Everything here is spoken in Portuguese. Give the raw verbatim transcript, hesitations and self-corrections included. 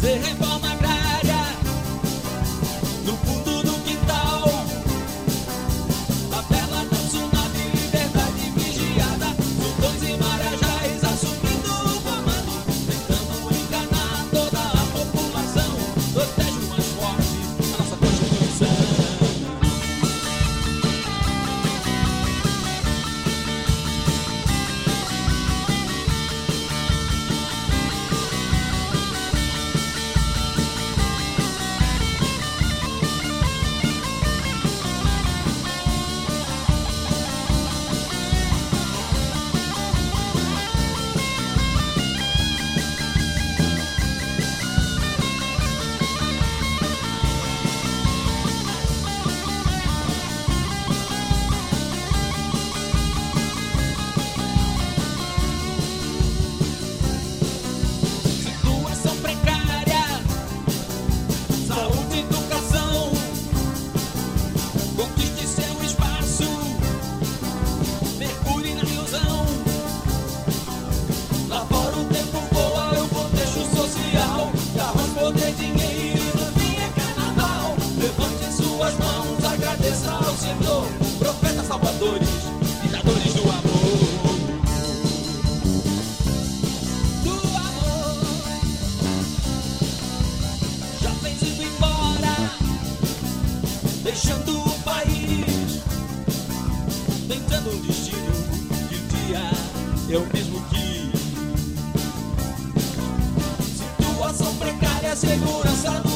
fazer reforma agrária no fundo do quintal. Tabela nacional de liberdade vigiada, sultões e marajás assumindo o comando, tentando enganar toda a população. Protege o mais forte, a nossa Constituição. Situação precária, saúde e educação. Conquiste seu espaço, mergulhe na ilusão. Lá fora o tempo voa, é o contexto social. Carros, poder, dinheiro, no fim é carnaval. Levante suas mãos, agradeça ao Senhor. Profetas salvadores, ditadores do amor. Do amor. Jovens indo embora, deixando o país, tentando um destino que um dia é o mesmo que. Situação precária, segurança do